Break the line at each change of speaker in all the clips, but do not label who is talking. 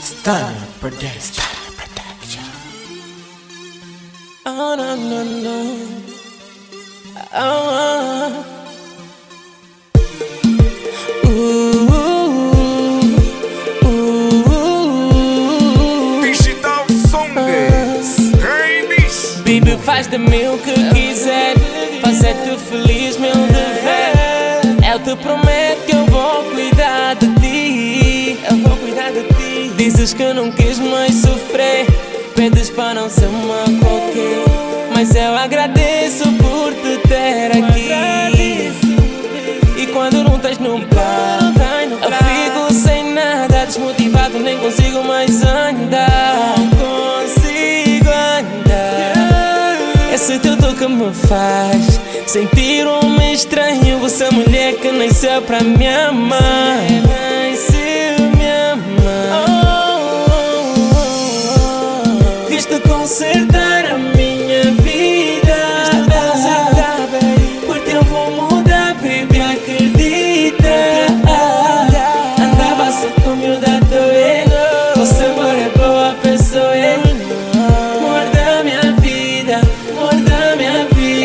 Stunner Production. Oh no no no. Oh.
Digital Songs.
Baby, faz de mim o que quiser, fazer-te feliz, meu dever. Eu te prometo que eu vou cuidar de ti. Eu vou cuidar de ti. Dizes que não quis mais sofrer, pedes para não ser uma qualquer, mas eu agradeço por te ter aqui. E quando não estás no bar, eu fico sem nada, desmotivado, nem consigo mais andar. Não consigo andar. Esse teu toque me faz sentir um homem estranho. Você é mulher que nasceu pra me amar. Nasceu me amar. Viste consertar a minha vida. Por ti eu vou mudar, baby, acredita. Andava só com miúda doer. Você agora é boa pessoa. Amor da minha vida, amor da minha vida.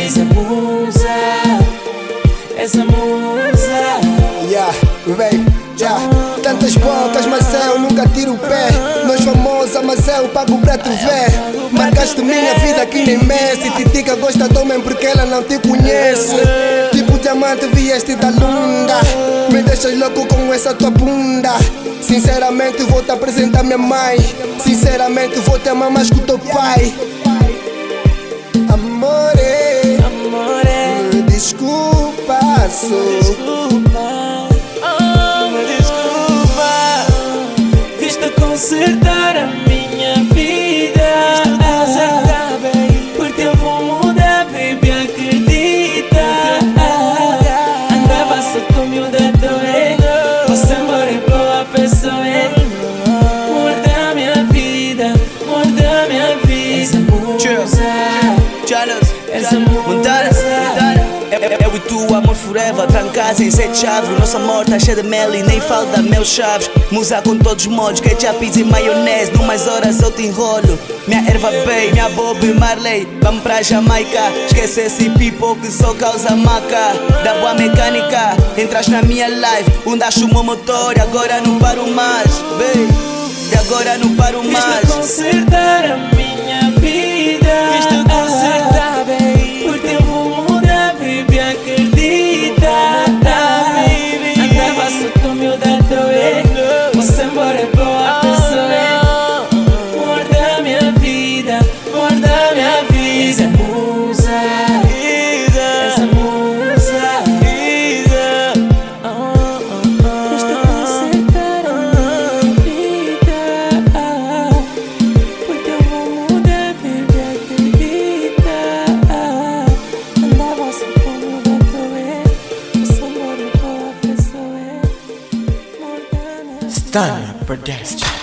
Essa musa.
Yeah, baby, yeah. Tantas bocas, mas eu nunca tiro o pé. Nós famosa, mas eu pago pra tu ver. Marcaste minha vida que nem Messi. Titica gosta de homem porque ela não te conhece. Tipo diamante vieste da lunda. Me deixas louco com essa tua bunda. Sinceramente vou te apresentar minha mãe. Sinceramente vou te amar mais que o teu pai. Amore, me desculpa,
Viste consertar a minha vida. Por ti eu vou mudar, baby, acredita. Andava só com miúda doer. Você agora é boa pessoa. Amor da minha vida, amor da minha vida. Essa musa.
Eu e tu, amor forever, trancados em 7 chaves. Nossa amor tá cheia de mel e nem falta meus chaves. Musa com todos os moldes, ketchup e maionese. Numas horas eu te enrolo. Minha erva bem, minha Bob Marley. Vamos pra Jamaica, esquece esse people que só causa maca. Da boa mecânica, entras na minha live. Daste o meu motor e agora não paro mais, baby. E agora não paro mais.
Viste consertar a minha vida. Viste consertar, baby. Por ti eu vou mudar, baby, acredita. Andava só com miúda doer. Você embora é boa pessoa. Amor da minha vida, amor da minha vida. Essa musa. Essa musa. Viste consertar a minha vida. Por ti eu vou mudar, baby, acredita. Andava só com miúda doer. Você embora é boa pessoa. Amor da minha vida.
Stunner Production.